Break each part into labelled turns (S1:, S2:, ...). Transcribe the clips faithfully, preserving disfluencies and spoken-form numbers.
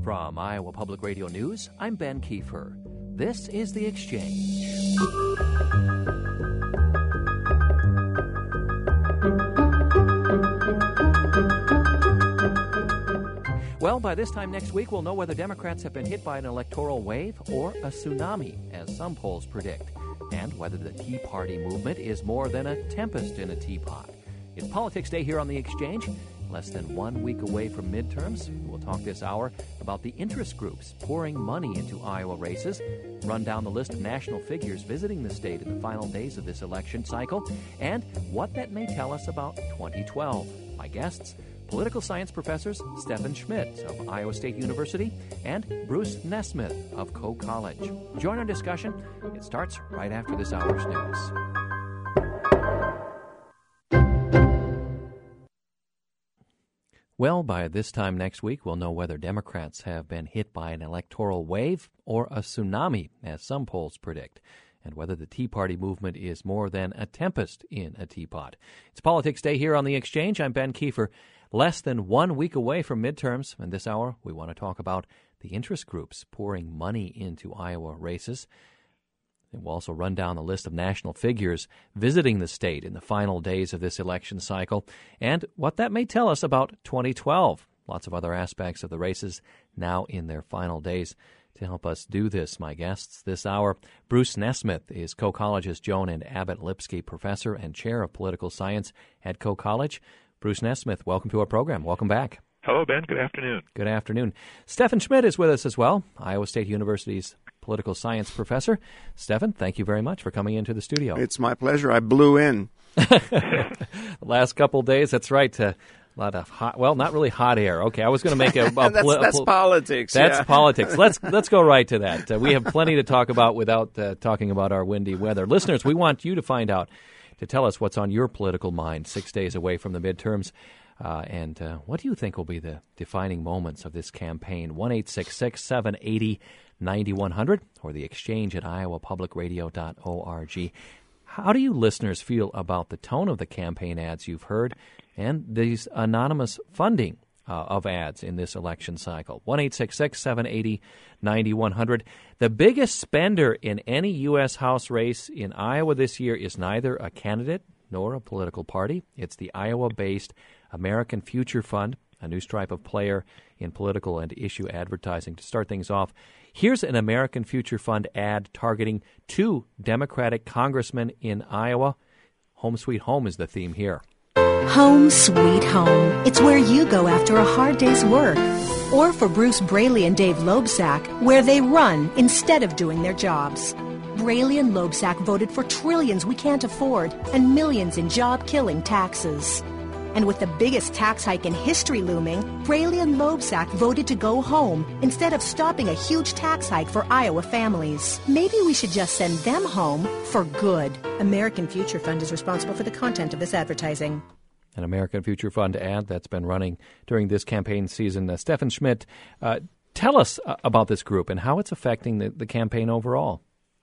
S1: From Iowa Public Radio News, I'm Ben Kiefer. This is The Exchange. Well, by this time next week, we'll know whether Democrats have been hit by an electoral wave or a tsunami, as some polls predict, and whether the Tea Party movement is more than a tempest in a teapot. It's Politics Day here on The Exchange. Less than one week away from midterms, we'll talk this hour about the interest groups pouring money into Iowa races, run down the list of national figures visiting the state in the final days of this election cycle, and what that may tell us about twenty twelve. My guests, political science professors Stephan Schmidt of Iowa State University and Bruce Nesmith of Coe College. Join our discussion. It starts right after this hour's news. Well, by this time next week, we'll know whether Democrats have been hit by an electoral wave or a tsunami, as some polls predict, and whether the Tea Party movement is more than a tempest in a teapot. It's Politics Day here on The Exchange. I'm Ben Kiefer. Less than one week away from midterms, and this hour we want to talk about the interest groups pouring money into Iowa races. And we'll also run down the list of national figures visiting the state in the final days of this election cycle and what that may tell us about twenty twelve. Lots of other aspects of the races now in their final days. To help us do this, my guests this hour, Bruce Nesmith is Coe College's Joan and Abbott Lipsky Professor and Chair of Political Science at Coe College. Bruce Nesmith, welcome to our program. Welcome back.
S2: Hello, Ben. Good afternoon.
S1: Good afternoon. Stephan Schmidt is with us as well, Iowa State University's political science professor. Stephan, thank you very much for coming into the studio.
S3: It's my pleasure. I blew in.
S1: The last couple of days, that's right. Uh, a lot of hot, well, not really hot air. Okay, I was going to make a, a
S3: that's,
S1: poli-
S3: that's
S1: pol-
S3: politics.
S1: That's
S3: yeah.
S1: politics. Let's let's go right to that. Uh, we have plenty to talk about without uh, talking about our windy weather. Listeners, we want you to find out, to tell us what's on your political mind six days away from the midterms. Uh, and uh, what do you think will be the defining moments of this campaign? one eight six six, seven eight zero, nine one zero zero or the exchange at iowa public radio dot org. How do you listeners feel about the tone of the campaign ads you've heard and these anonymous funding uh, of ads in this election cycle? one eight six six, seven eight zero, nine one zero zero. The biggest spender in any U S House race in Iowa this year is neither a candidate nor a political party. It's the Iowa-based American Future Fund, a new stripe of player in political and issue advertising. To start things off, here's an American Future Fund ad targeting two Democratic congressmen in Iowa. Home Sweet Home is the theme here.
S4: Home Sweet Home. It's where you go after a hard day's work. Or for Bruce Braley and Dave Loebsack, where they run instead of doing their jobs. Braley and Loebsack voted for trillions we can't afford and millions in job-killing taxes. And with the biggest tax hike in history looming, Braley and Loebsack voted to go home instead of stopping a huge tax hike for Iowa families. Maybe we should just send them home for good. American Future Fund is responsible for the content of this advertising.
S1: An American Future Fund ad that's been running during this campaign season. Uh, Stephan Schmidt, uh, tell us uh, about this group and how it's affecting the, the campaign overall.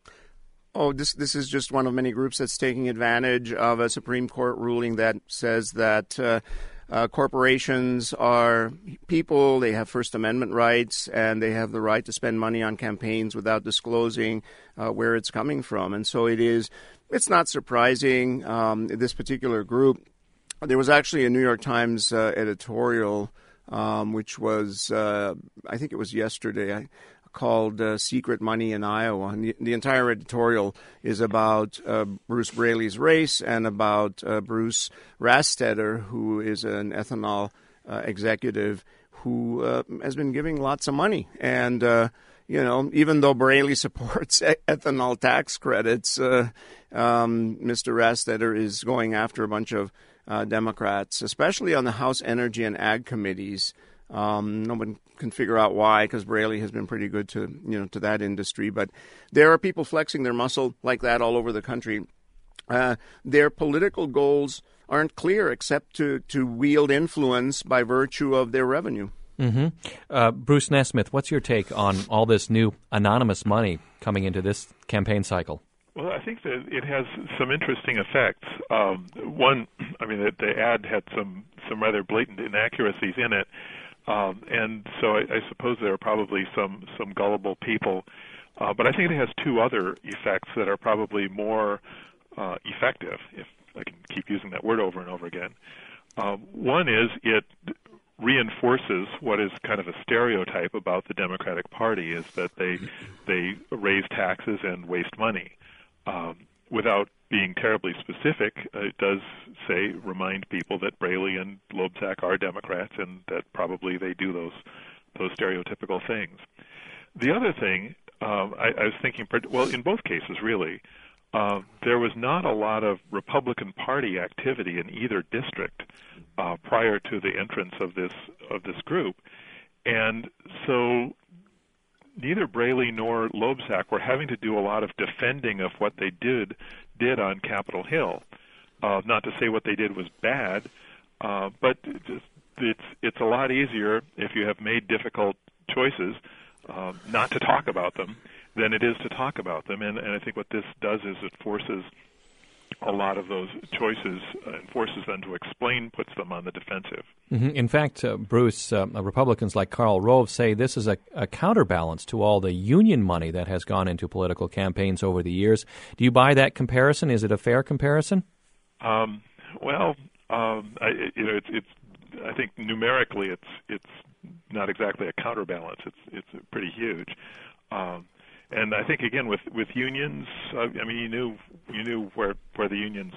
S3: Oh, this this is just one of many groups that's taking advantage of a Supreme Court ruling that says that uh, uh, corporations are people, they have First Amendment rights, and they have the right to spend money on campaigns without disclosing uh, where it's coming from. And so it is, it's not surprising, um, this particular group. There was actually a New York Times uh, editorial, um, which was, uh, I think it was yesterday, I, called uh, Secret Money in Iowa. And the, the entire editorial is about uh, Bruce Braley's race and about uh, Bruce Rastetter, who is an ethanol uh, executive who uh, has been giving lots of money. And, uh, you know, even though Braley supports e- ethanol tax credits, uh, um, Mister Rastetter is going after a bunch of uh, Democrats, especially on the House Energy and Ag committees. Um, no one can figure out why, because Braley has been pretty good to, you know, to that industry. But there are people flexing their muscle like that all over the country. Uh, their political goals aren't clear except to, to wield influence by virtue of their revenue.
S1: Mm-hmm. Uh, Bruce Nesmith, what's your take on all this new anonymous money coming into this campaign cycle?
S2: Well, I think that it has some interesting effects. Um, one, I mean, the, the ad had some, some rather blatant inaccuracies in it. Um, and so I, I suppose there are probably some, some gullible people. Uh, but I think it has two other effects that are probably more uh, effective, if I can keep using that word over and over again. Uh, one is it reinforces what is kind of a stereotype about the Democratic Party, is that they they raise taxes and waste money. Um, without being terribly specific, uh, it does say, remind people that Braley and Loebsack are Democrats and that probably they do those those stereotypical things. The other thing, um, I, I was thinking, well, in both cases, really, uh, there was not a lot of Republican Party activity in either district uh, prior to the entrance of this of this group, and so neither Braley nor Loebsack were having to do a lot of defending of what they did did on Capitol Hill. Uh, not to say what they did was bad, uh, but it's, it's it's a lot easier if you have made difficult choices uh, not to talk about them than it is to talk about them. And, and I think what this does is it forces a lot of those choices uh, and forces them to explain, puts them on the defensive.
S1: Mm-hmm. In fact, uh, Bruce, uh, Republicans like Karl Rove say this is a, a counterbalance to all the union money that has gone into political campaigns over the years. Do you buy that comparison? Is it a fair comparison?
S2: Um, well, um, I, you know, it's, it's. I think numerically, it's it's not exactly a counterbalance. It's it's pretty huge. Um, And I think again with with unions, uh, I mean, you knew you knew where where the unions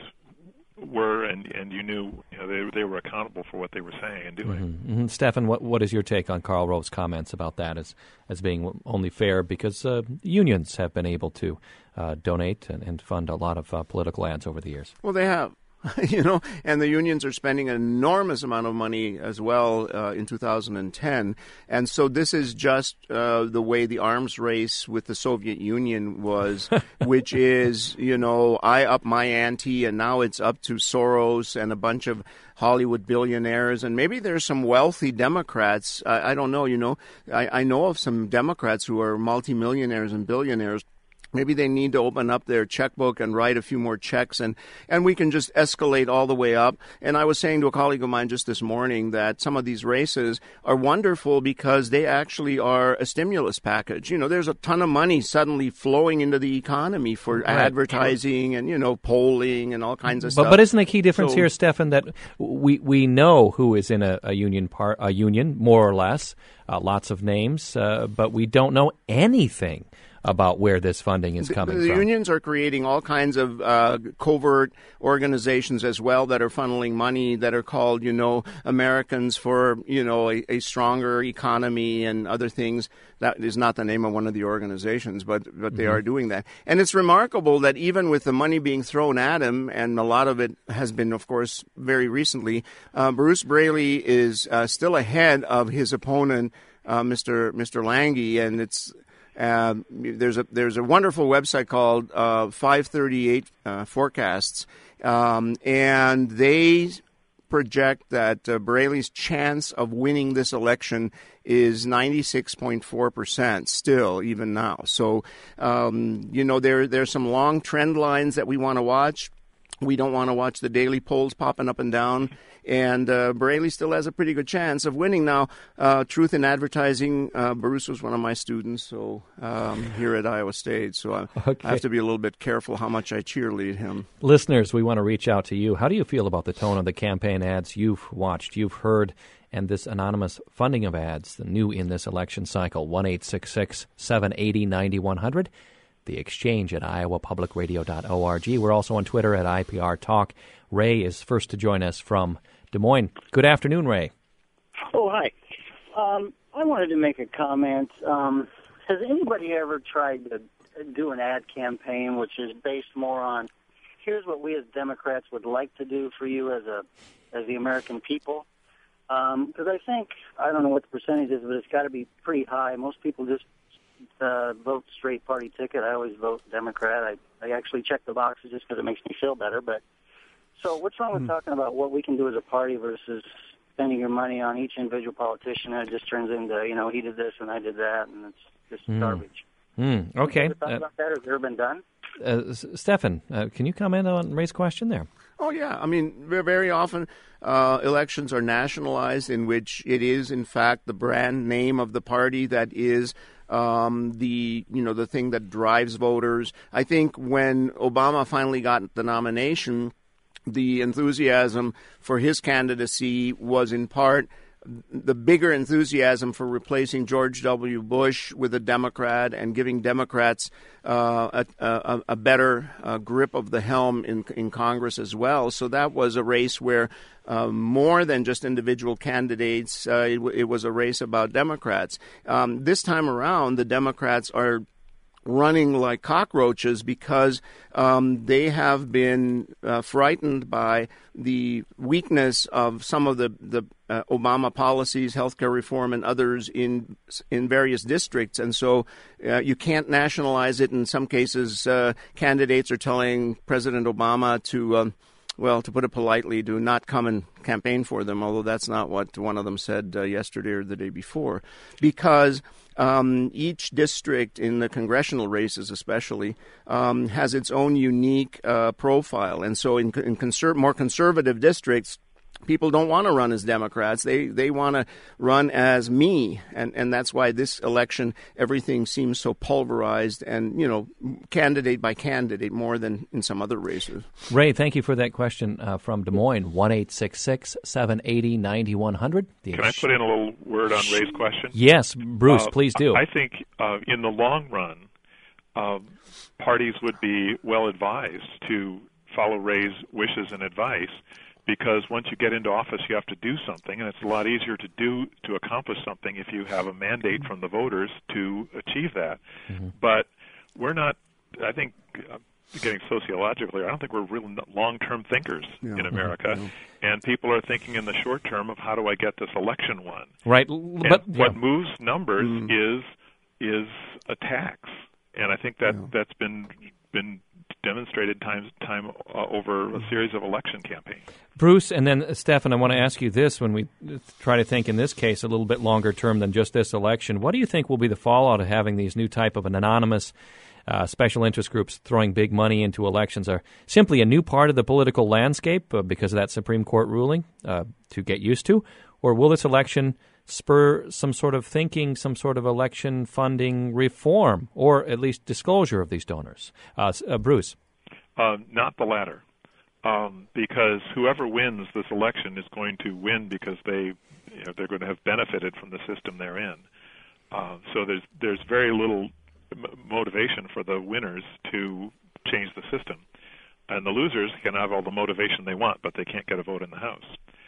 S2: were, and, and you knew you know they they were accountable for what they were saying and doing.
S1: Mm-hmm. Mm-hmm. Stefan, what what is your take on Karl Rove's comments about that as as being only fair because uh, unions have been able to uh, donate and, and fund a lot of uh, political ads over the years?
S3: Well, they have. You know, and the unions are spending an enormous amount of money as well uh, in two thousand ten. And so this is just uh, the way the arms race with the Soviet Union was, which is, you know, I up my ante and now it's up to Soros and a bunch of Hollywood billionaires. And maybe there's some wealthy Democrats. I, I don't know, you know. I, I know of some Democrats who are multimillionaires and billionaires. Maybe they need to open up their checkbook and write a few more checks, and, and we can just escalate all the way up. And I was saying to a colleague of mine just this morning that some of these races are wonderful because they actually are a stimulus package. You know, there's a ton of money suddenly flowing into the economy for right. advertising and, you know, polling and all kinds of
S1: but,
S3: stuff.
S1: But isn't the key difference
S3: so,
S1: here, Stefan, that we, we know who is in a, a union part, a union, more or less, uh, lots of names, uh, but we don't know anything about where this funding is coming
S3: the, the
S1: from.
S3: The unions are creating all kinds of uh, covert organizations as well that are funneling money that are called, you know, Americans for, you know, a, a stronger economy and other things. That is not the name of one of the organizations, but, but they mm-hmm. are doing that. And it's remarkable that even with the money being thrown at him, and a lot of it has been, of course, very recently, uh, Bruce Braley is uh, still ahead of his opponent, uh, Mister Mister Lange, and it's Uh, there's a there's a wonderful website called uh, five thirty-eight uh, Forecasts, um, and they project that uh, Braley's chance of winning this election is ninety-six point four percent still, even now. So, um, you know, there there's some long trend lines that we want to watch. We don't want to watch the daily polls popping up and down. And uh, Braley still has a pretty good chance of winning now. Uh, Truth in Advertising, uh, Bruce was one of my students so um, here at Iowa State, so I, okay. I have to be a little bit careful how much I cheerlead him.
S1: Listeners, we want to reach out to you. How do you feel about the tone of the campaign ads you've watched, you've heard, and this anonymous funding of ads, the new in this election cycle? one eight six six, seven eight zero, nine one zero zero. The Exchange at iowa public radio dot org. We're also on Twitter at I P R Talk. Ray is first to join us from Des Moines. Good afternoon, Ray.
S5: Oh, hi. Um, I wanted to make a comment. Um, has anybody ever tried to do an ad campaign which is based more on, here's what we as Democrats would like to do for you as a as the American people? Because um, I think, I don't know what the percentage is, but it's got to be pretty high. Most people just Uh, vote straight party ticket. I always vote Democrat. I, I actually check the boxes just because it makes me feel better. But so what's wrong with mm. talking about what we can do as a party versus spending your money on each individual politician? And it just turns into, you know, he did this and I did that, and it's just mm. garbage.
S1: Mm. Okay.
S5: Have you ever thought about that? Has it ever been done?
S1: uh, Stefan, uh, can you comment on Ray's question there?
S3: Oh, yeah. I mean, very often uh, elections are nationalized in which it is, in fact, the brand name of the party that is um, the, you know, the thing that drives voters. I think when Obama finally got the nomination, the enthusiasm for his candidacy was in part the bigger enthusiasm for replacing George W. Bush with a Democrat and giving Democrats uh, a, a, a better uh, grip of the helm in, in Congress as well. So that was a race where uh, more than just individual candidates, uh, it, it was a race about Democrats. Um, this time around, the Democrats are running like cockroaches because um, they have been uh, frightened by the weakness of some of the, the uh, Obama policies, healthcare reform, and others in in various districts. And so uh, you can't nationalize it. In some cases, uh, candidates are telling President Obama to, um, well, to put it politely, do not come and campaign for them, although that's not what one of them said uh, yesterday or the day before, because Um, each district in the congressional races especially um, has its own unique uh, profile. And so in, in conser- more conservative districts, people don't want to run as Democrats. They they want to run as me. And, and that's why this election, everything seems so pulverized and, you know, candidate by candidate more than in some other races.
S1: Ray, thank you for that question uh, from Des Moines, one eight six six, seven eight zero, nine one zero zero.
S2: Can I put in a little word on Ray's question?
S1: Yes, Bruce,
S2: uh,
S1: please do.
S2: I think uh, in the long run, uh, parties would be well advised to follow Ray's wishes and advice, because once you get into office, you have to do something, and it's a lot easier to do to accomplish something if you have a mandate from the voters to achieve that. Mm-hmm. But we're not, I think, uh, getting sociologically, I don't think we're real long-term thinkers yeah. in America, yeah. and people are thinking in the short term of how do I get this election won.
S1: Right.
S2: And
S1: but
S2: what
S1: yeah.
S2: moves numbers
S3: mm.
S2: is is a tax, and I think that
S3: yeah.
S2: that's been been. demonstrated time time uh, over a series of election campaigns.
S1: Bruce, and then uh, Stefan, I want to ask you this when we try to think in this case a little bit longer term than just this election. What do you think will be the fallout of having these new type of an anonymous uh, special interest groups throwing big money into elections? Are simply a new part of the political landscape uh, because of that Supreme Court ruling uh, to get used to? Or will this election spur some sort of thinking, some sort of election funding reform, or at least disclosure of these donors? Uh, uh, Bruce?
S2: Uh, not the latter, um, because whoever wins this election is going to win because they, you know, they're going to have benefited from the system they're in. Uh, so there's there's very little m- motivation for the winners to change the system, and the losers can have all the motivation they want, but they can't get a vote in the House.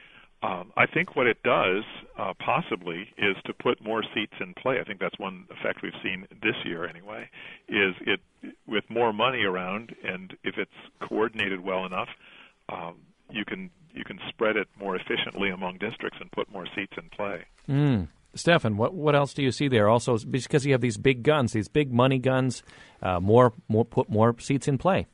S2: Um, I think what it does, uh, possibly, is to put more seats in play. I think that's one effect we've seen this year, anyway, is it with more money around, and if it's coordinated well enough, um, you can you can spread it more efficiently among districts and put more seats in play.
S1: Mm. Stefan, what what else do you see there? Also, because you have these big guns, these big money guns, uh, more more put more seats in play.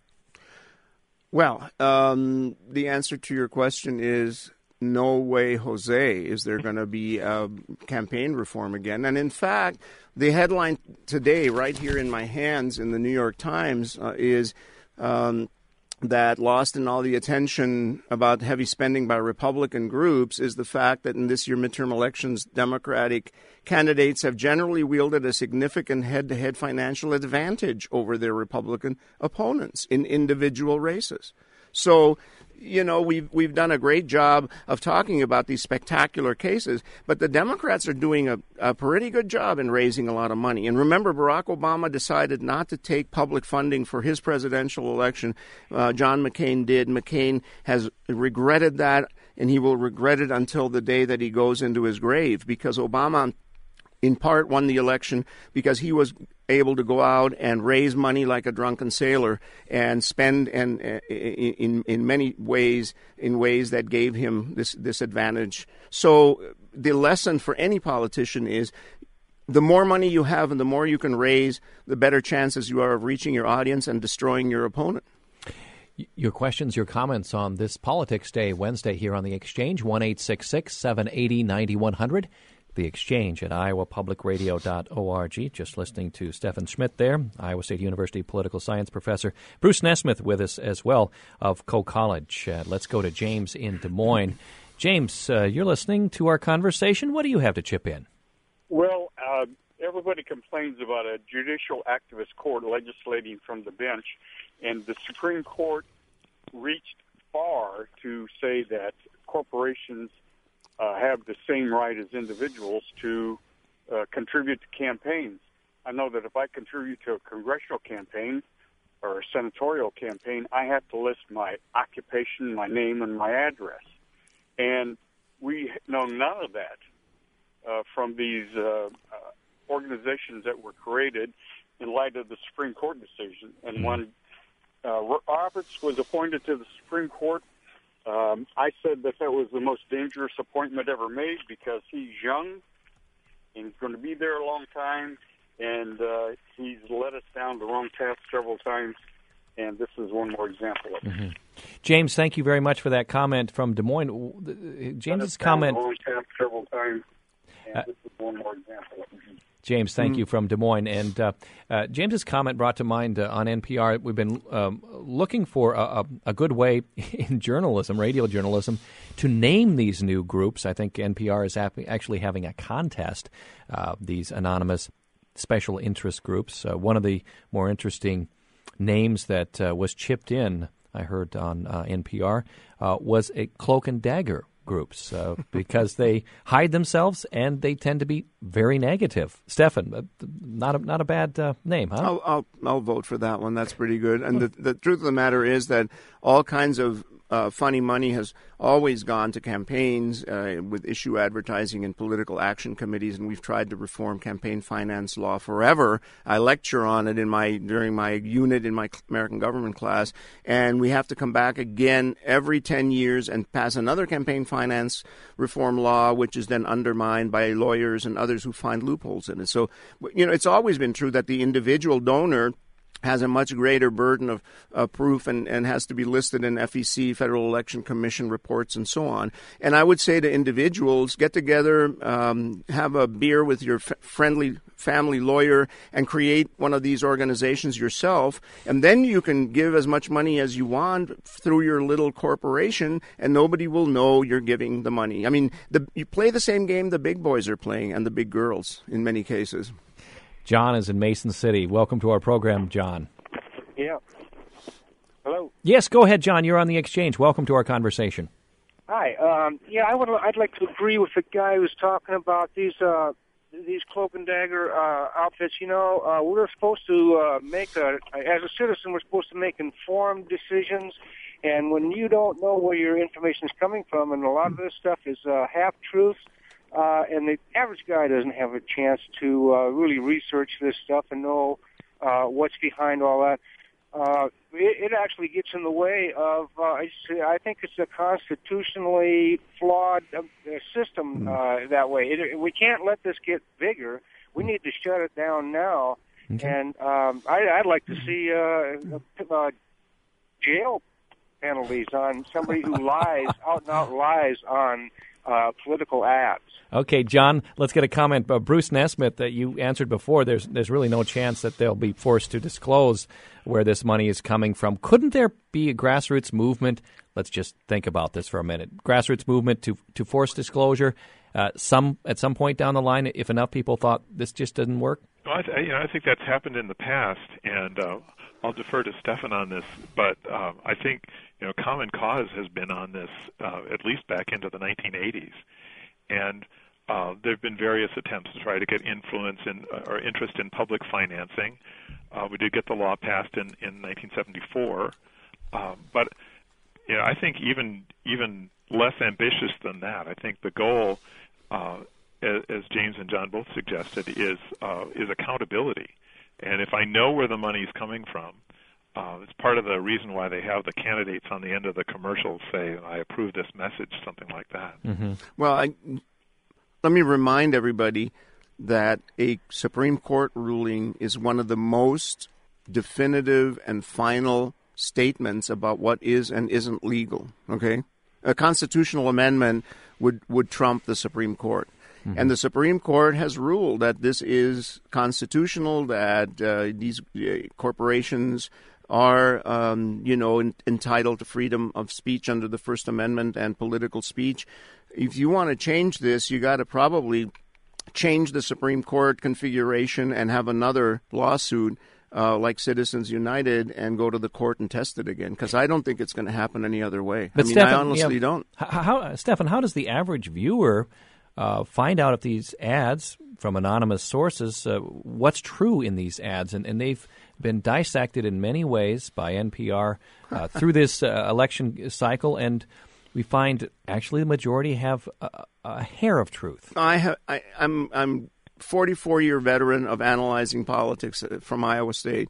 S3: Well, um, the answer to your question is no way, Jose, is there going to be a campaign reform again. And in fact, the headline today, right here in my hands in the New York Times, uh, is um, that lost in all the attention about heavy spending by Republican groups is the fact that in this year midterm elections, Democratic candidates have generally wielded a significant head-to-head financial advantage over their Republican opponents in individual races. So, you know, we've we've done a great job of talking about these spectacular cases, but the Democrats are doing a, a pretty good job in raising a lot of money. And remember, Barack Obama decided not to take public funding for his presidential election. Uh, John McCain did. McCain has regretted that, and he will regret it until the day that he goes into his grave, because Obama, in part, won the election because he was able to go out and raise money like a drunken sailor and spend and uh, in in many ways in ways that gave him this this advantage. So the lesson for any politician is the more money you have and the more you can raise, the better chances you are of reaching your audience and destroying your opponent.
S1: Your questions, your comments on this Politics Day Wednesday here on The Exchange, one eight six six, seven eight zero, nine one zero zero. The Exchange at iowa public radio dot org. Just listening to Stephan Schmidt there, Iowa State University political science professor. Bruce Nesmith with us as well of Coe College. Uh, let's go to James in Des Moines. James, uh, you're listening to our conversation. What do you have to chip in?
S6: Well, uh, everybody complains about a judicial activist court legislating from the bench, and the Supreme Court reached far to say that corporations uh, have the same right as individuals to uh, contribute to campaigns. I know that if I contribute to a congressional campaign or a senatorial campaign, I have to list my occupation, my name, and my address. And we know none of that uh, from these uh, uh, organizations that were created in light of the Supreme Court decision. And mm-hmm. when uh, Roberts was appointed to the Supreme Court, um, I said that that was the most dangerous appointment ever made because he's young and he's going to be there a long time, and uh, he's led us down the wrong path several times. And this is one more example of it.
S1: Mm-hmm. James, thank you very much for that comment from Des Moines. James's comment.
S6: Several times, and uh, this is one more example of it.
S1: James, thank mm-hmm. you from Des Moines. And uh, uh, James's comment brought to mind uh, on N P R. We've been um, looking for a, a, a good way in journalism, radio journalism, to name these new groups. I think N P R is actually having a contest, uh, these anonymous special interest groups. Uh, one of the more interesting names that uh, was chipped in, I heard on uh, N P R, uh, was a cloak and dagger groups uh, because they hide themselves and they tend to be very negative. Stephan, uh, not a, not a bad uh, name, huh?
S3: I'll, I'll I'll vote for that one. That's pretty good. And the the truth of the matter is that all kinds of Uh, funny money has always gone to campaigns uh, with issue advertising and political action committees, and we've tried to reform campaign finance law forever. I lecture on it in my during my unit in my American government class, and we have to come back again every ten years and pass another campaign finance reform law, which is then undermined by lawyers and others who find loopholes in it. So, you know, it's always been true that the individual donor has a much greater burden of uh, proof and, and has to be listed in F E C, Federal Election Commission reports, and so on. And I would say to individuals, get together, um, have a beer with your f- friendly family lawyer, and create one of these organizations yourself. And then you can give as much money as you want through your little corporation, and nobody will know you're giving the money. I mean, the, you play the same game the big boys are playing and the big girls in many cases.
S1: John is in Mason City. Welcome to our program, John.
S7: Yeah. Hello.
S1: Yes, go ahead, John. You're on the Exchange. Welcome to our conversation.
S7: Hi. Um, yeah, I would. I'd like to agree with the guy who's talking about these uh, these cloak and dagger uh, outfits. You know, uh, we're supposed to uh, make a as a citizen, we're supposed to make informed decisions. And when you don't know where your information is coming from, and a lot of this stuff is uh, half truths. Uh, and the average guy doesn't have a chance to uh, really research this stuff and know uh, what's behind all that. Uh, it, it actually gets in the way of, uh, I think it's a constitutionally flawed uh, system uh, that way. It, we can't let this get bigger. We need to shut it down now. Okay. And um, I, I'd like to see uh, uh, jail penalties on somebody who lies, out and out lies on uh, political ads.
S1: Okay, John, let's get a comment. Uh, Bruce Nesmith, that you answered before, there's there's really no chance that they'll be forced to disclose where this money is coming from. Couldn't there be a grassroots movement? Let's just think about this for a minute. Grassroots movement to, to force disclosure uh, some at some point down the line if enough people thought this just didn't work?
S2: Well, I, th- you know, I think that's happened in the past, and uh, I'll defer to Stephan on this, but uh, I think you know Common Cause has been on this uh, at least back into the nineteen eighties. And uh, there have been various attempts to try to get influence in uh, or interest in public financing. Uh, we did get the law passed in, in nineteen seventy-four, uh, but you know, I think even even less ambitious than that. I think the goal, uh, as, as James and John both suggested, is uh, is accountability. And if I know where the money is coming from, uh, it's part of the reason why they have the candidates on the end of the commercials say, "I approve this message," something like that.
S3: Mm-hmm. Well, I, let me remind everybody that a Supreme Court ruling is one of the most definitive and final statements about what is and isn't legal. Okay, a constitutional amendment would would trump the Supreme Court. Mm-hmm. And the Supreme Court has ruled that this is constitutional, that uh, these uh, corporations are, um, you know, in, entitled to freedom of speech under the First Amendment and political speech. If you want to change this, you got to probably change the Supreme Court configuration and have another lawsuit uh, like Citizens United and go to the court and test it again, because I don't think it's going to happen any other way.
S1: But
S3: I mean,
S1: Stephan,
S3: I honestly
S1: yeah,
S3: don't.
S1: How, how, Stephan, how does the average viewer uh, find out if these ads from anonymous sources, uh, what's true in these ads? And, and they've been dissected in many ways by N P R uh, through this uh, election cycle, and we find actually the majority have a, a hair of truth.
S3: I have, I, I'm I'm forty-four year veteran of analyzing politics from Iowa State.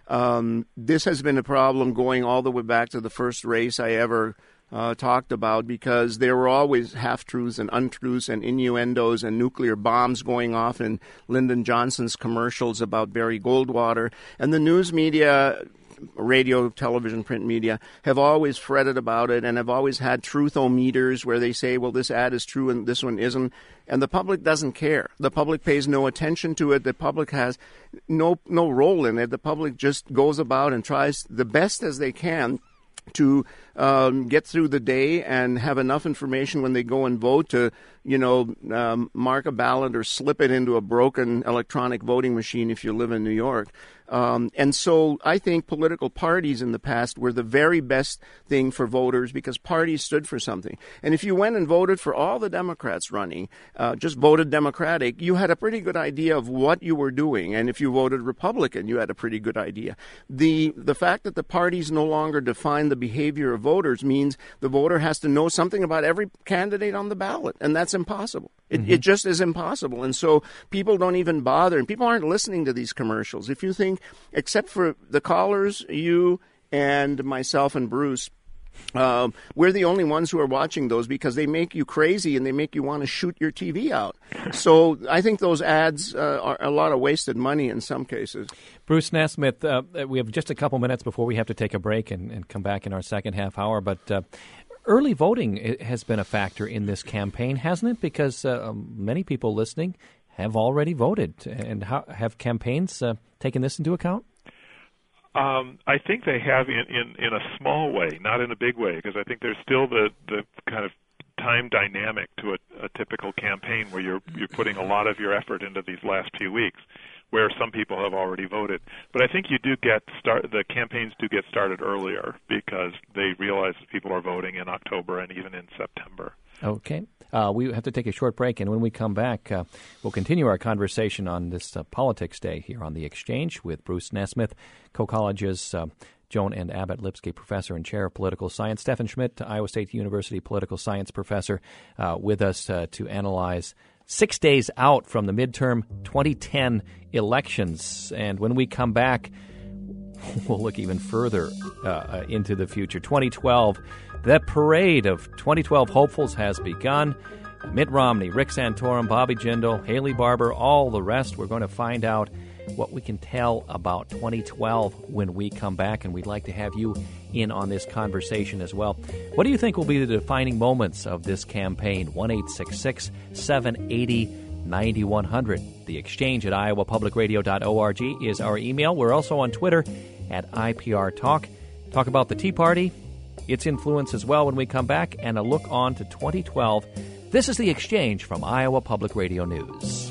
S3: Um, this has been a problem going all the way back to the first race I ever uh, talked about, because there were always half-truths and untruths and innuendos and nuclear bombs going off in Lyndon Johnson's commercials about Barry Goldwater. And the news media, radio, television, print media, have always fretted about it and have always had truth-o-meters where they say, well, this ad is true and this one isn't. And the public doesn't care. The public pays no attention to it. The public has no no role in it. The public just goes about and tries the best as they can to um, get through the day and have enough information when they go and vote to, you know, um, mark a ballot or slip it into a broken electronic voting machine if you live in New York. Um, and so I think political parties in the past were the very best thing for voters, because parties stood for something. And if you went and voted for all the Democrats running, uh, just voted Democratic, you had a pretty good idea of what you were doing. And if you voted Republican, you had a pretty good idea. The the fact that the parties no longer define the behavior of voters means the voter has to know something about every candidate on the ballot, and that's impossible. It, mm-hmm. it just is impossible. And so people don't even bother, and people aren't listening to these commercials. If you think, except for the callers, you and myself and Bruce, uh, we're the only ones who are watching those, because they make you crazy and they make you want to shoot your T V out. So I think those ads uh, are a lot of wasted money in some cases.
S1: Bruce Nesmith, uh, we have just a couple minutes before we have to take a break and, and come back in our second half hour, but uh, early voting has been a factor in this campaign, hasn't it? Because uh, many people listening have already voted. And how, have campaigns uh, taken this into account?
S2: Um, I think they have in, in, in a small way, not in a big way, because I think there's still the, the kind of time dynamic to a, a typical campaign where you're you're putting a lot of your effort into these last few weeks, where some people have already voted. But I think you do get start the campaigns do get started earlier, because they realize that people are voting in October and even in September.
S1: Okay. Uh, we have to take a short break, and when we come back, uh, we'll continue our conversation on this uh, Politics Day here on The Exchange with Bruce Nesmith, Co-College's uh, Joan and Abbott Lipsky Professor and Chair of Political Science, Stephan Schmidt, Iowa State University Political Science Professor, uh, with us uh, to analyze six days out from the midterm twenty ten elections. And when we come back, we'll look even further uh, into the future. twenty twelve, the parade of twenty twelve hopefuls has begun. Mitt Romney, Rick Santorum, Bobby Jindal, Haley Barbour, all the rest. We're going to find out what we can tell about twenty twelve when we come back, and we'd like to have you in on this conversation as well. What do you think will be the defining moments of this campaign? one eight six six, seven eight zero, nine one zero zero. The Exchange at iowa public radio dot org is our email. We're also on Twitter at I P R Talk. Talk about the Tea Party, its influence as well when we come back, and a look on to twenty twelve. This is The Exchange from Iowa Public Radio News.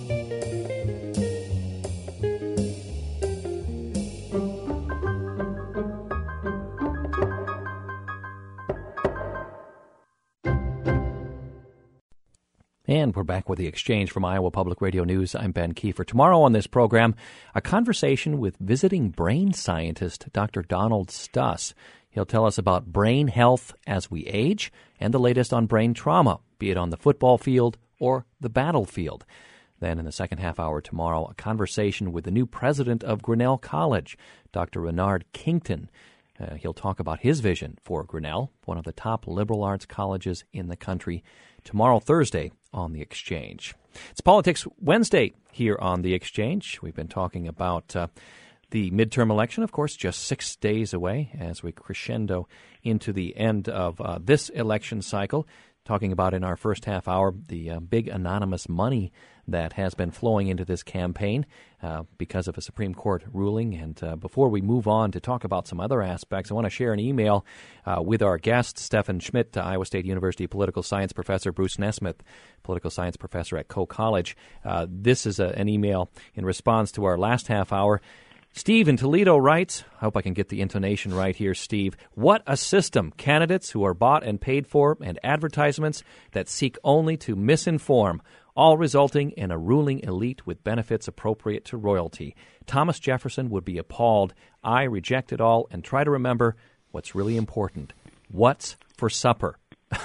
S1: And we're back with The Exchange from Iowa Public Radio News. I'm Ben Kiefer. Tomorrow on this program, a conversation with visiting brain scientist Doctor Donald Stuss. He'll tell us about brain health as we age and the latest on brain trauma, be it on the football field or the battlefield. Then in the second half hour tomorrow, a conversation with the new president of Grinnell College, Doctor Renard Kington. Uh, he'll talk about his vision for Grinnell, one of the top liberal arts colleges in the country, tomorrow, Thursday, on The Exchange. It's Politics Wednesday here on The Exchange. We've been talking about uh, the midterm election, of course, just six days away as we crescendo into the end of uh, this election cycle. talking about in our first half hour the uh, big anonymous money that has been flowing into this campaign uh, because of a Supreme Court ruling. And uh, before we move on to talk about some other aspects, I want to share an email uh, with our guest, Stephan Schmidt, Iowa State University political science professor, Bruce Nesmith, political science professor at Coe College. Uh, this is a, an email in response to our last half hour. Steve in Toledo writes, I hope I can get the intonation right here, Steve. What a system. Candidates who are bought and paid for, and advertisements that seek only to misinform, all resulting in a ruling elite with benefits appropriate to royalty. Thomas Jefferson would be appalled. I reject it all and try to remember what's really important. What's for supper?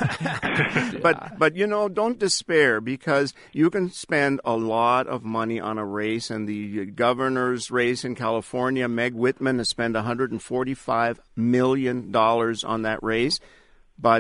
S3: but but you know, don't despair, because you can spend a lot of money on a race. And the governor's race in California, Meg Whitman has spent one hundred forty-five million dollars on that race, but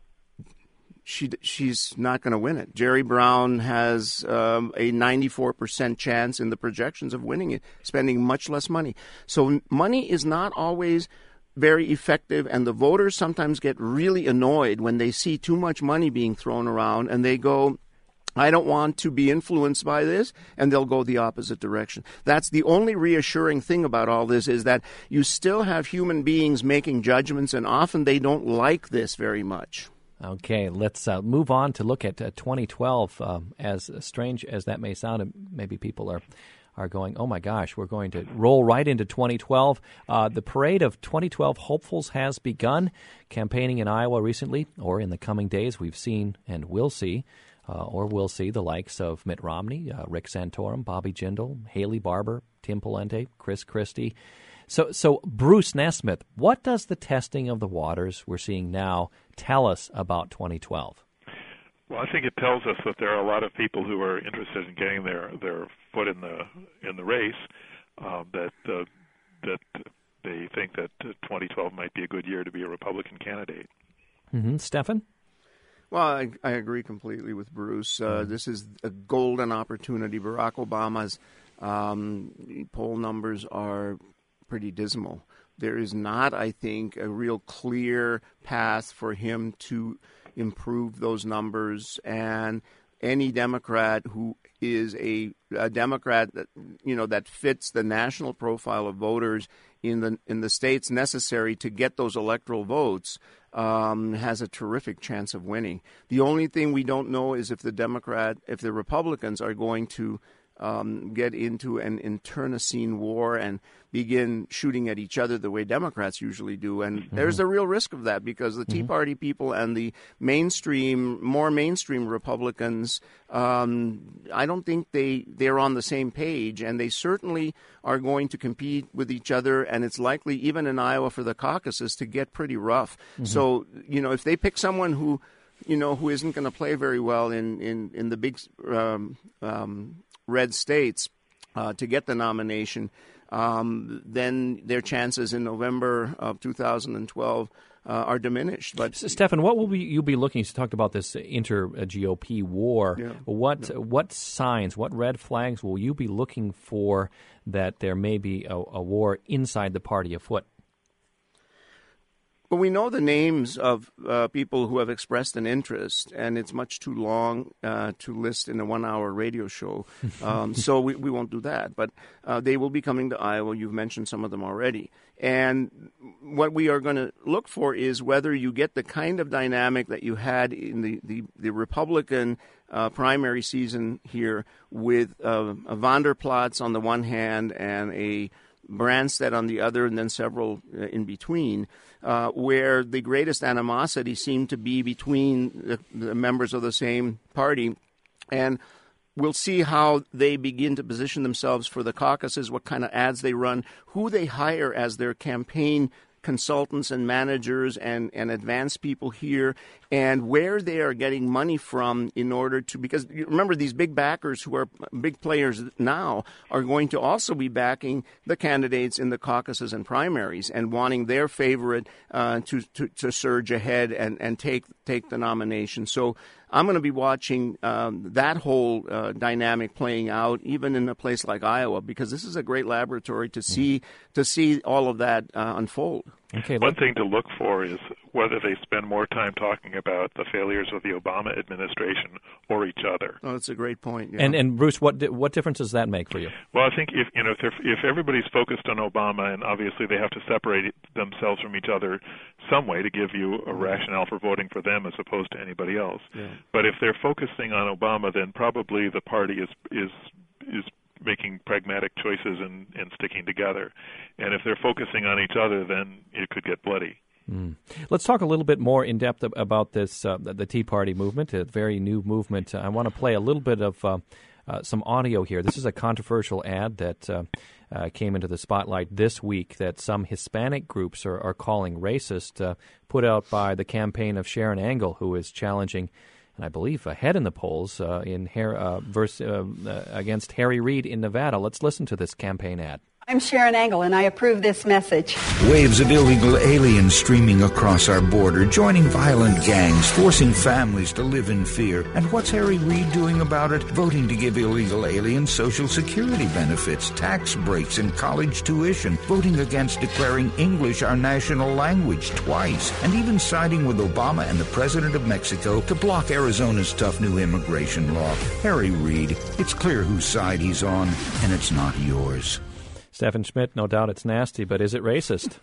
S3: she she's not going to win it. Jerry Brown has um, a ninety-four percent chance in the projections of winning it, spending much less money. So money is not always very effective, and the voters sometimes get really annoyed when they see too much money being thrown around, and they go, I don't want to be influenced by this, and they'll go the opposite direction. That's the only reassuring thing about all this, is that you still have human beings making judgments, and often they don't like this very much.
S1: Okay, let's uh, move on to look at uh, twenty twelve. Uh, as strange as that may sound, and maybe people are are going, oh my gosh, we're going to roll right into twenty twelve. Uh, the parade of twenty twelve hopefuls has begun. Campaigning in Iowa recently, or in the coming days, we've seen and will see, uh, or will see the likes of Mitt Romney, uh, Rick Santorum, Bobby Jindal, Haley Barbour, Tim Pawlenty, Chris Christie. So, so Bruce Nesmith, what does the testing of the waters we're seeing now tell us about twenty twelve?
S2: Well, I think it tells us that there are a lot of people who are interested in getting their, their foot in the in the race. Uh, that uh, that they think that twenty twelve might be a good year to be a Republican candidate.
S1: Mm-hmm. Stephan?
S3: Well, I, I agree completely with Bruce. Uh, this is a golden opportunity. Barack Obama's um, poll numbers are pretty dismal. There is not, I think, a real clear path for him to improve those numbers, and any Democrat who is a, a Democrat that you know that fits the national profile of voters in the in the states necessary to get those electoral votes um, has a terrific chance of winning. The only thing we don't know is if the Democrat, if the Republicans are going to um, get into an internecine war and begin shooting at each other the way Democrats usually do. And mm-hmm. there's a real risk of that, because the Tea mm-hmm. Party people and the mainstream, more mainstream Republicans, um, I don't think they, they're on the same page, and they certainly are going to compete with each other, and it's likely, even in Iowa for the caucuses, to get pretty rough. Mm-hmm. So, you know, if they pick someone who, you know, who isn't going to play very well in, in, in the big um, um, red states uh, to get the nomination, Um, then their chances in November of two thousand twelve uh, are diminished. But
S1: Stephan, what will be, you be looking? You talked about this inter-G O P war. Yeah. What yeah. what signs, what red flags will you be looking for that there may be a, a war inside the party afoot?
S3: Well, we know the names of uh, people who have expressed an interest, and it's much too long uh, to list in a one-hour radio show, um, so we, we won't do that. But uh, they will be coming to Iowa. You've mentioned some of them already. And what we are going to look for is whether you get the kind of dynamic that you had in the, the, the Republican uh, primary season here with uh, a Van der Plas on the one hand and a Branstad on the other, and then several uh, in between, uh, where the greatest animosity seemed to be between the, the members of the same party. And we'll see how they begin to position themselves for the caucuses, what kind of ads they run, who they hire as their campaign consultants and managers and, and advanced people here, and where they are getting money from in order to, because remember, these big backers who are big players now are going to also be backing the candidates in the caucuses and primaries and wanting their favorite uh, to, to, to surge ahead and, and take, take the nomination. So I'm going to be watching um, that whole uh, dynamic playing out, even in a place like Iowa, because this is a great laboratory to see to see all of that uh, unfold.
S1: Okay,
S2: One thing to look for is whether they spend more time talking about the failures of the Obama administration or each other.
S3: Oh, that's a great point. Yeah.
S1: And and Bruce, what di- what difference does that make for you?
S2: Well, I think if you know if, they're- if everybody's focused on Obama, and obviously they have to separate themselves from each other some way to give you a rationale for voting for them as opposed to anybody else.
S3: Yeah.
S2: But if they're focusing on Obama, then probably the party is is is making pragmatic choices and, and sticking together. And if they're focusing on each other, then it could get bloody.
S1: Mm. Let's talk a little bit more in depth about this, uh, the Tea Party movement, a very new movement. I want to play a little bit of uh, uh, some audio here. This is a controversial ad that uh, uh, came into the spotlight this week that some Hispanic groups are, are calling racist, uh, put out by the campaign of Sharon Angle, who is challenging, and I believe ahead in the polls uh, in Har- uh, verse, uh, uh, against Harry Reid in Nevada. Let's listen to this campaign ad.
S8: I'm Sharon Angle, and I approve this message.
S9: Waves of illegal aliens streaming across our border, joining violent gangs, forcing families to live in fear. And what's Harry Reid doing about it? Voting to give illegal aliens Social Security benefits, tax breaks, and college tuition. Voting against declaring English our national language twice. And even siding with Obama and the President of Mexico to block Arizona's tough new immigration law. Harry Reid, it's clear whose side he's on, and it's not yours.
S1: Stephen Schmidt, no doubt it's nasty, but is it racist?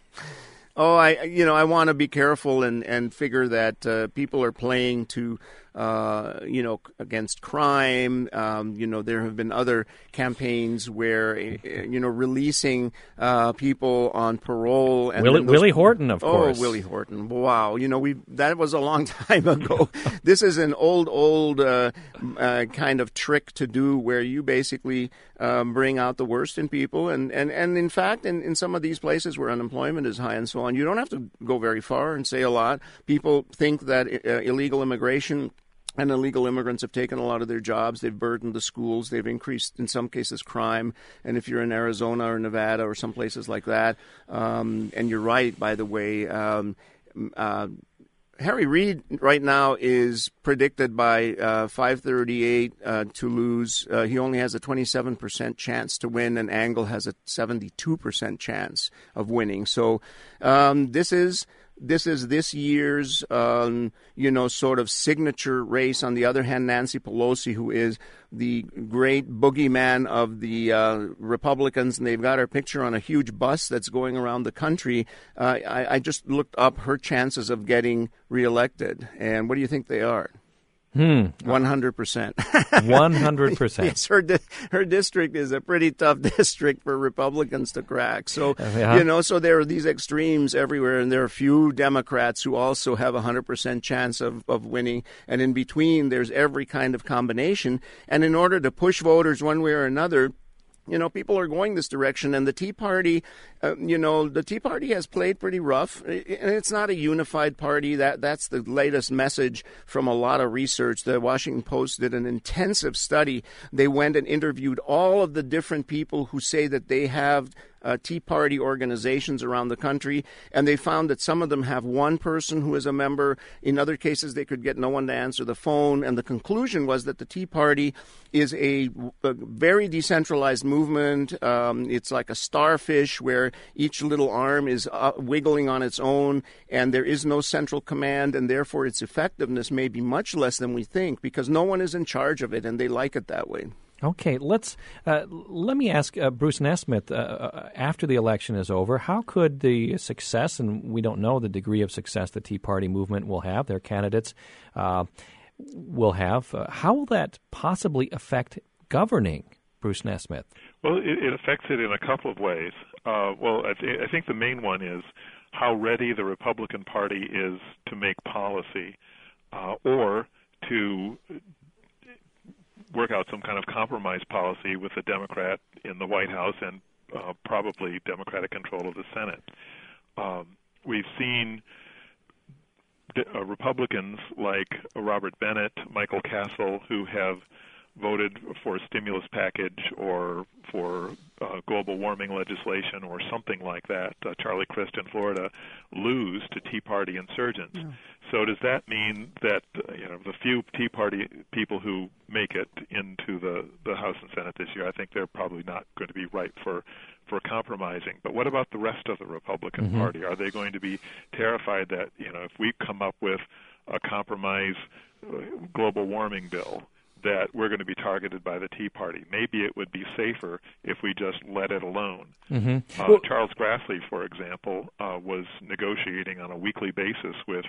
S3: Oh, I you know I want to be careful and, and figure that uh, people are playing to uh, you know against crime. Um, you know there have been other campaigns where you know releasing uh, people on parole. And
S1: Willie,
S3: those,
S1: Willie Horton, of
S3: oh,
S1: course.
S3: Oh, Willie Horton! Wow, you know we that was a long time ago. This is an old old uh, uh, kind of trick to do where you basically um, bring out the worst in people, and and, and in fact, in, in some of these places where unemployment is high and so on. You don't have to go very far and say a lot. People think that uh, illegal immigration and illegal immigrants have taken a lot of their jobs. They've burdened the schools. They've increased, in some cases, crime. And if you're in Arizona or Nevada or some places like that, um, and you're right, by the way, um, uh, Harry Reid right now is predicted by uh, five thirty-eight uh, to lose. Uh, he only has a twenty-seven percent chance to win, and Angle has a seventy-two percent chance of winning. So um, this is this is this year's um, you know sort of signature race. On the other hand, Nancy Pelosi, who is the great boogeyman of the uh, Republicans, and they've got her picture on a huge bus that's going around the country. Uh, I, I just looked up her chances of getting reelected, and what do you think they are?
S1: Hmm.
S3: One hundred percent.
S1: One hundred percent.
S3: Yes, her di- her district is a pretty tough district for Republicans to crack. So
S1: uh, yeah.
S3: you know, so there are these extremes everywhere, and there are a few Democrats who also have a hundred percent chance of of winning, and in between, there's every kind of combination. And in order to push voters one way or another, you know, people are going this direction, and the Tea Party, uh, you know, the Tea Party has played pretty rough, and it's not a unified party. That that's the latest message from a lot of research. The Washington Post did an intensive study. They went and interviewed all of the different people who say that they have Uh, Tea Party organizations around the country, and they found that some of them have one person who is a member. In other cases, they could get no one to answer the phone, and the conclusion was that the Tea Party is a, a very decentralized movement. Um, it's like a starfish where each little arm is uh, wiggling on its own, and there is no central command, and therefore its effectiveness may be much less than we think because no one is in charge of it, and they like it that way.
S1: Okay, let's uh, let me ask uh, Bruce Nesmith. Uh, after the election is over, how could the success, and we don't know the degree of success the Tea Party movement will have, their candidates uh, will have, uh, how will that possibly affect governing, Bruce Nesmith?
S2: Well, it, it affects it in a couple of ways. Uh, well, I, th- I think the main one is how ready the Republican Party is to make policy uh, or to work out some kind of compromise policy with the Democrat in the White House and uh, probably Democratic control of the Senate. Um, we've seen uh, Republicans like Robert Bennett, Michael Castle, who have voted for a stimulus package or for uh, global warming legislation or something like that, uh, Charlie Crist in Florida, lose to Tea Party insurgents. Yeah. So does that mean that uh, you know the few Tea Party people who make it into the, the House and Senate this year, I think they're probably not going to be right for for compromising. But what about the rest of the Republican
S1: Mm-hmm.
S2: Party? Are they going to be terrified that, you know, if we come up with a compromise uh, global warming bill, that we're going to be targeted by the Tea Party? Maybe it would be safer if we just let it alone.
S1: Mm-hmm.
S2: Uh,
S1: Well,
S2: Charles Grassley, for example, uh, was negotiating on a weekly basis with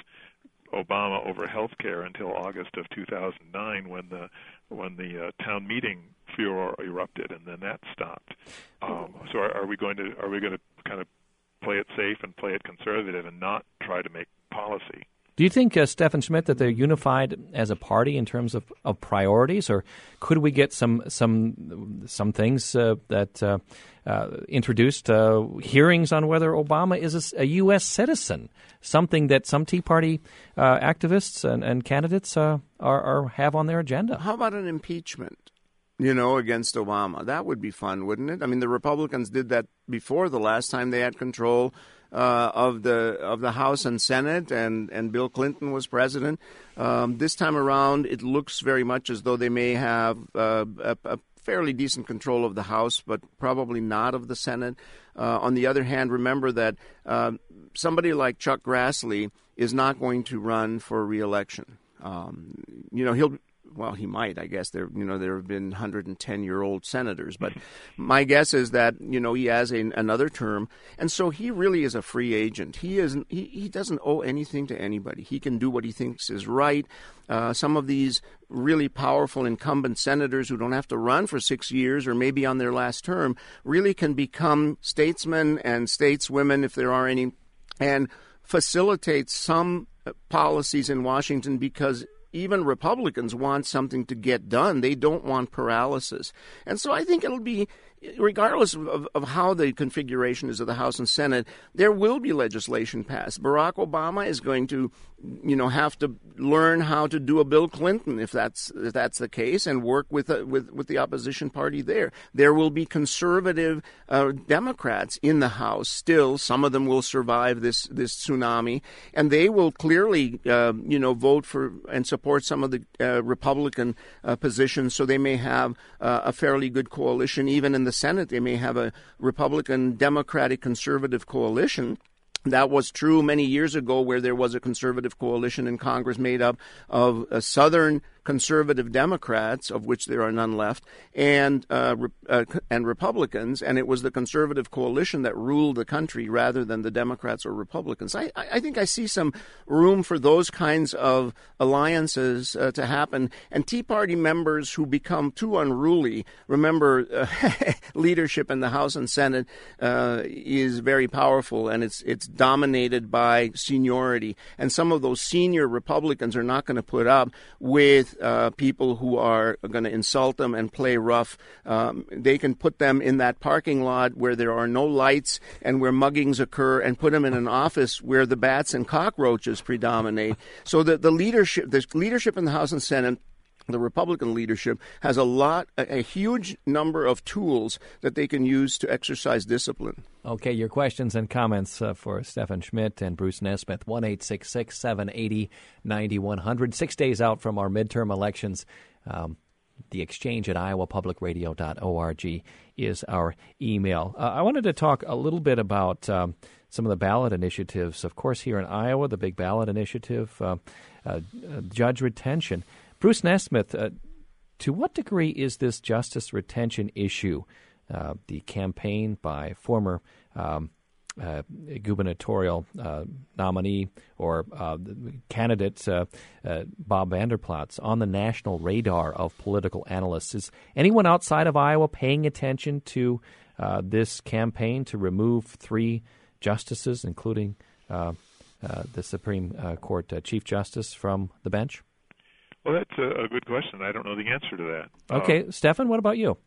S2: Obama over health care until August of two thousand nine, when the when the uh, town meeting furor erupted, and then that stopped. Um, so, are, are we going to are we going to kind of play it safe and play it conservative and not try to make policy?
S1: do you think, uh, Stephen Schmidt, that they're unified as a party in terms of, of priorities, or could we get some some some things uh, that uh, uh, introduced uh, hearings on whether Obama is a, a U S citizen, something that some Tea Party uh, activists and, and candidates uh, are, are have on their agenda?
S3: How about an impeachment, you know, against Obama? That would be fun, wouldn't it? I mean, the Republicans did that before the last time they had control uh, of the of the House and Senate, and, and Bill Clinton was president. Um, this time around, it looks very much as though they may have uh, a, a fairly decent control of the House, but probably not of the Senate. Uh, on the other hand, remember that uh, somebody like Chuck Grassley is not going to run for re-election. Um, you know, he'll well, he might. I guess there, you know, there have been one hundred ten year old senators, but my guess is that, you know, he has a, another term, and so he really is a free agent. He isn't. He, he doesn't owe anything to anybody. He can do what he thinks is right. Uh, some of these really powerful incumbent senators who don't have to run for six years or maybe on their last term really can become statesmen and stateswomen, if there are any, and facilitate some policies in Washington, because even Republicans want something to get done. They don't want paralysis. And so I think it'll be, regardless of, of how the configuration is of the House and Senate, there will be legislation passed. Barack Obama is going to, you know, have to learn how to do a Bill Clinton, if that's if that's the case, and work with uh, with with the opposition party there. There will be conservative uh, Democrats in the House still. Some of them will survive this this tsunami, and they will clearly, uh, you know, vote for and support some of the uh, Republican uh, positions. So they may have uh, a fairly good coalition, even in the Senate. They may have a Republican, Democratic, conservative coalition. That was true many years ago, where there was a conservative coalition in Congress made up of uh, Southern conservative Democrats, of which there are none left, and uh, uh, and Republicans, and it was the conservative coalition that ruled the country rather than the Democrats or Republicans. I, I think I see some room for those kinds of alliances uh, to happen. And Tea Party members who become too unruly, remember, uh, leadership in the House and Senate uh, is very powerful, and it's it's dominated by seniority. And some of those senior Republicans are not going to put up with Uh, people who are going to insult them and play rough. Um, they can put them in that parking lot where there are no lights and where muggings occur, and put them in an office where the bats and cockroaches predominate. So that the leadership, the leadership in the House and Senate, the Republican leadership, has a lot, a, a huge number of tools that they can use to exercise discipline.
S1: Okay, your questions and comments uh, for Stephen Schmidt and Bruce Nesmith, one eight six six, seven eight zero, nine one zero zero. Six days out from our midterm elections, um, the exchange at iowa public radio dot org is our email. Uh, I wanted to talk a little bit about um, some of the ballot initiatives. Of course, here in Iowa, the big ballot initiative, uh, uh, judge retention. Bruce Nesmith, uh, to what degree is this justice retention issue, uh, the campaign by former um, uh, gubernatorial uh, nominee or uh, candidate uh, uh, Bob Vander Plaats, on the national radar of political analysts? Is anyone outside of Iowa paying attention to uh, this campaign to remove three justices, including uh, uh, the Supreme uh, Court uh, Chief Justice, from the bench?
S2: Well, that's a, a good question. I don't know the answer to that.
S1: Okay,
S2: um,
S1: Stephen, what about you?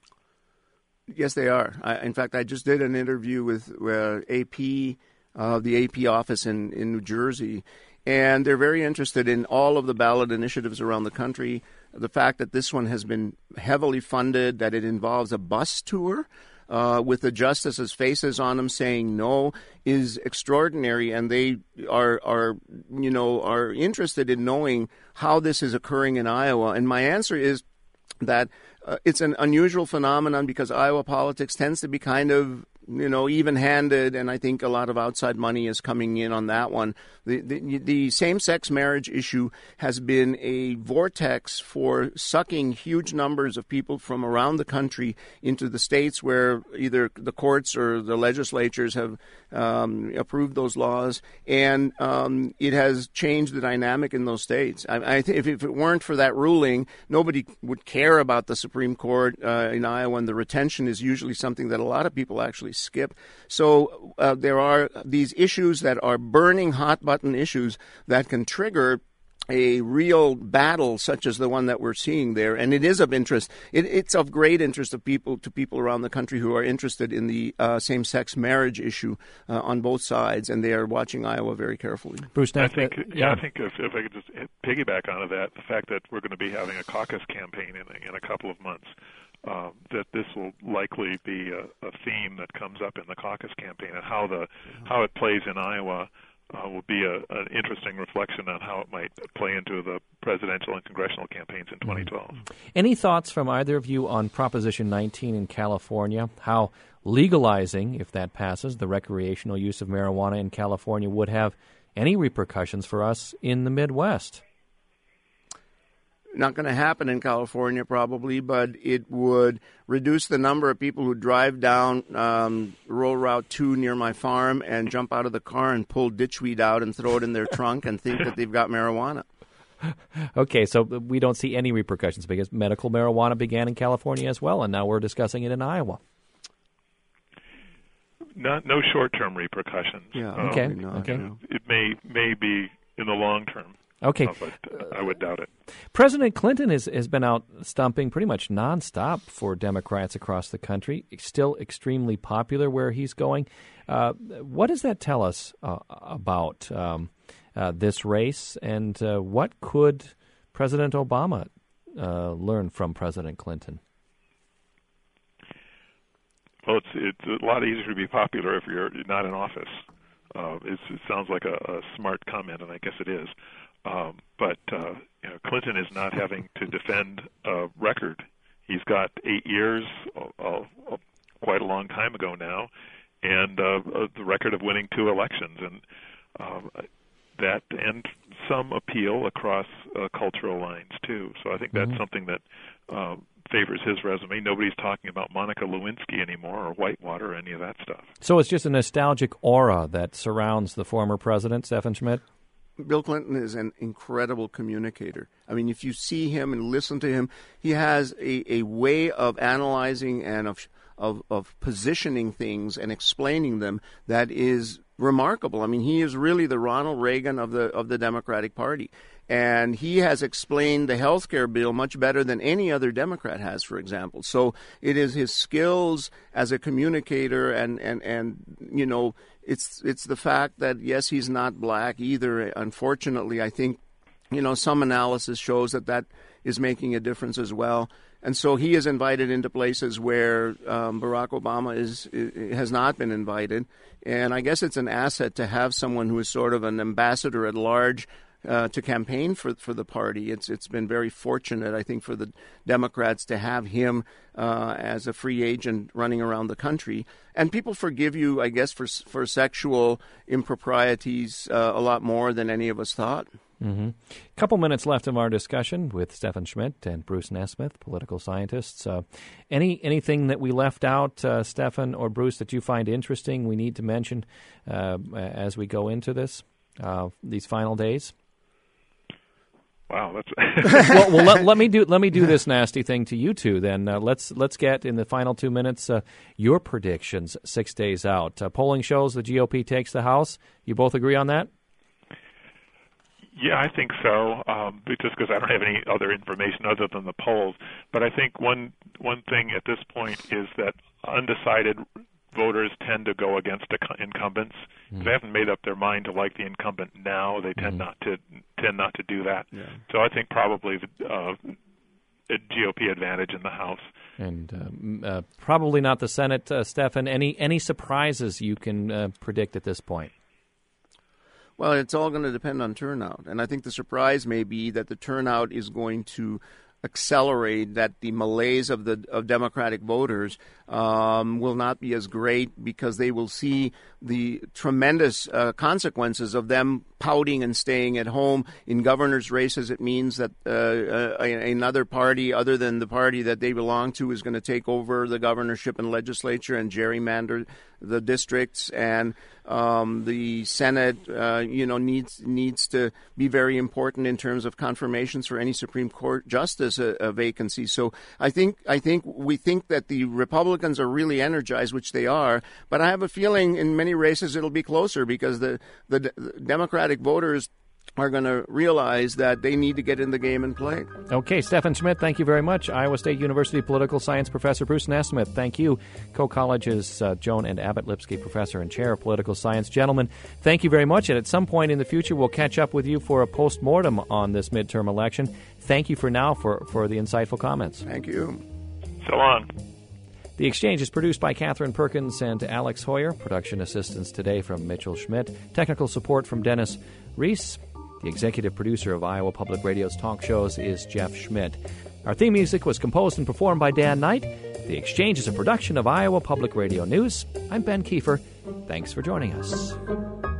S3: Yes, they are. I, in fact, I just did an interview with uh, A P, uh, the A P office in, in New Jersey, and they're very interested in all of the ballot initiatives around the country. The fact that this one has been heavily funded, that it involves a bus tour Uh, with the justices' faces on them saying no, is extraordinary, and they are, are, you know, are interested in knowing how this is occurring in Iowa. And my answer is that uh, it's an unusual phenomenon, because Iowa politics tends to be kind of you know, even-handed, and I think a lot of outside money is coming in on that one. The, the, the same-sex marriage issue has been a vortex for sucking huge numbers of people from around the country into the states where either the courts or the legislatures have um, approved those laws, and um, it has changed the dynamic in those states. I, I th- if, if it weren't for that ruling, nobody would care about the Supreme Court uh, in Iowa, and the retention is usually something that a lot of people actually skip. So uh, there are these issues that are burning hot-button issues that can trigger a real battle such as the one that we're seeing there, and it is of interest. It, it's of great interest of people to people around the country who are interested in the uh, same-sex marriage issue uh, on both sides, and they are watching Iowa very carefully.
S1: Bruce,
S2: I think, yeah, I think if, if I could just piggyback onto that, the fact that we're going to be having a caucus campaign in, in a couple of months, uh, that this will likely be a, a theme that comes up in the caucus campaign, and how the how it plays in Iowa. Uh, will be a, an interesting reflection on how it might play into the presidential and congressional campaigns in twenty twelve.
S1: Any thoughts from either of you on Proposition nineteen in California, how legalizing, if that passes, the recreational use of marijuana in California would have any repercussions for us in the Midwest?
S3: Not going to happen in California probably, but it would reduce the number of people who drive down um, rural Route two near my farm and jump out of the car and pull ditchweed out and throw it in their trunk and think that they've got marijuana.
S1: Okay, so we don't see any repercussions because medical marijuana began in California as well, and now we're discussing it in Iowa.
S2: Not, no short-term repercussions.
S3: Yeah,
S2: um,
S1: okay.
S3: Not,
S1: okay.
S3: no.
S2: It may may be in the long term.
S1: Okay.
S2: Uh, but uh, I would doubt it.
S1: President Clinton has, has been out stumping pretty much nonstop for Democrats across the country, still extremely popular where he's going. Uh, what does that tell us uh, about um, uh, this race, and uh, what could President Obama uh, learn from President Clinton?
S2: Well, it's it's a lot easier to be popular if you're not in office. Uh, it's, it sounds like a, a smart comment, and I guess it is. Um, but uh, you know, Clinton is not having to defend a record. He's got eight years, uh, uh, quite a long time ago now, and uh, uh, the record of winning two elections, and um, that and some appeal across uh, cultural lines too. So I think that's mm-hmm. something that uh, favors his resume. Nobody's talking about Monica Lewinsky anymore, or Whitewater, or any of that stuff.
S1: So it's just a nostalgic aura that surrounds the former president, Stephan Schmidt?
S3: Bill Clinton is an incredible communicator. I mean, if you see him and listen to him, he has a, a way of analyzing and of, of of positioning things and explaining them that is remarkable. I mean, he is really the Ronald Reagan of the of the Democratic Party. And he has explained the health care bill much better than any other Democrat has, for example. So it is his skills as a communicator, and, and, and you know, it's it's the fact that, yes, he's not black either. Unfortunately, I think, you know, some analysis shows that that is making a difference as well. And so he is invited into places where um, Barack Obama is, is has not been invited. And I guess it's an asset to have someone who is sort of an ambassador at large Uh, to campaign for for the party. It's it's been very fortunate, I think, for the Democrats to have him uh, as a free agent running around the country. And people forgive you, I guess, for for sexual improprieties uh, a lot more than any of us thought.
S1: Mm-hmm. A couple minutes left of our discussion with Stephan Schmidt and Bruce Nesmith, political scientists. Uh, any anything that we left out, uh, Stephan or Bruce, that you find interesting we need to mention uh, as we go into this, uh, these final days?
S2: Wow, that's
S1: well. well let, let me do let me do this nasty thing to you two. Then uh, let's let's get in the final two minutes uh, your predictions six days out. Uh, polling shows the G O P takes the House. You both agree on that?
S2: Yeah, I think so. Um, just because I don't have any other information other than the polls, but I think one one thing at this point is that undecided voters tend to go against incumbents. Mm. If they haven't made up their mind to like the incumbent now, they tend mm. not to tend not to do that. Yeah. So I think probably the uh, a G O P advantage in the House,
S1: and um, uh, probably not the Senate. Uh, Stephan, any any surprises you can uh, predict at this point?
S3: Well, it's all going to depend on turnout, and I think the surprise may be that the turnout is going to accelerate, that the malaise of the of Democratic voters um, will not be as great because they will see the tremendous uh, consequences of them pouting and staying at home. In governors' races, it means that uh, uh, another party other than the party that they belong to is going to take over the governorship and legislature and gerrymander the districts, and um, the Senate, uh, you know, needs needs to be very important in terms of confirmations for any Supreme Court justice uh, uh, vacancy. So I think I think we think that the Republicans are really energized, which they are, but I have a feeling in many races it'll be closer because the the, the Democratic voters are going to realize that they need to get in the game and play.
S1: Okay, Stephan Schmidt, thank you very much. Iowa State University political science professor Bruce Nesmith, thank you. Co-colleges uh, Joan and Abbott Lipsky, professor and chair of political science. Gentlemen, thank you very much. And at some point in the future, we'll catch up with you for a post-mortem on this midterm election. Thank you for now for, for the insightful comments.
S3: Thank you.
S2: So long.
S1: The Exchange is produced by Catherine Perkins and Alex Hoyer. Production assistance today from Mitchell Schmidt. Technical support from Dennis Reese. The executive producer of Iowa Public Radio's talk shows is Jeff Schmidt. Our theme music was composed and performed by Dan Knight. The Exchange is a production of Iowa Public Radio News. I'm Ben Kiefer. Thanks for joining us.